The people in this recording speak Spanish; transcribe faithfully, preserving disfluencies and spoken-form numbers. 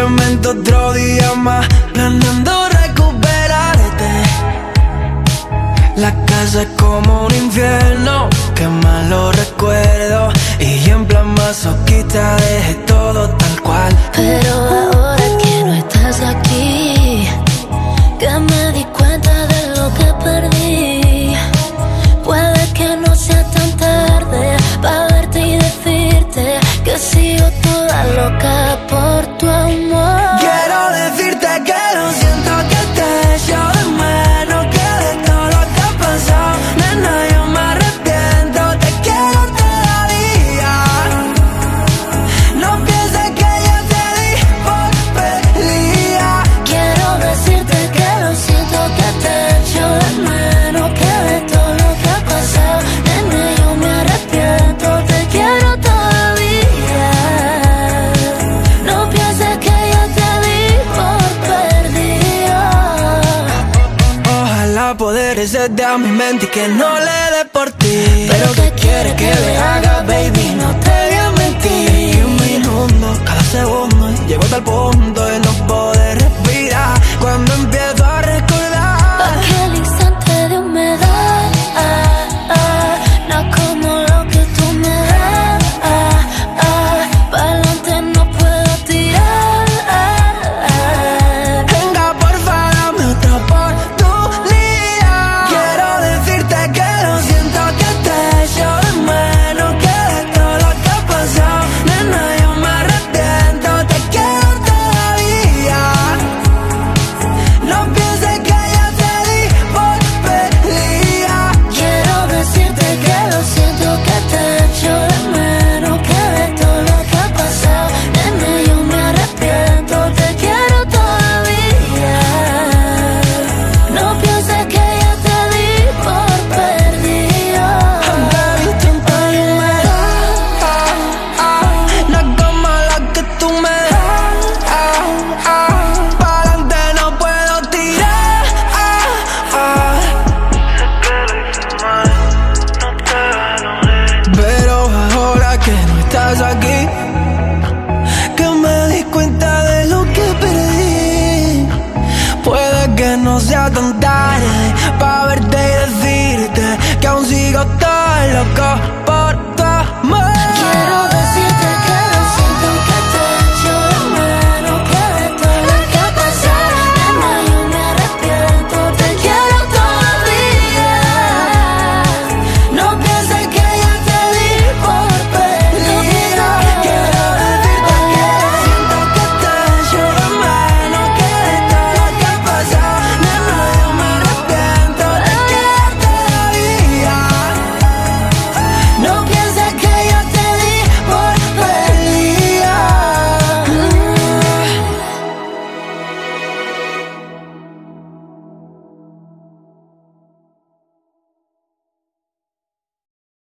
simplemente otro día más, planeando recuperarte. La casa es como un infierno, qué malos recuerdos. Y en plan masoquista dejé todo tal cual. Pero ahora que no estás aquí, que me di cuenta de lo que perdí, puede que no sea tan tarde para verte y decirte que sigo toda loca por tu amor. Quiero decirte que lo siento, que te echo de menos, que de todo lo que ha pasado, nena, yo me arrepiento, te quiero todavía. No pienses que yo te di por perdida. Quiero decirte que lo siento, que te echo de menos, que de todo lo que ha pasado, nena, yo me arrepiento, te quiero todavía. No pienses que yo te di por perdida. Ojalá poder irse de a mi mente y que no le dé por ti. Pero que quiere que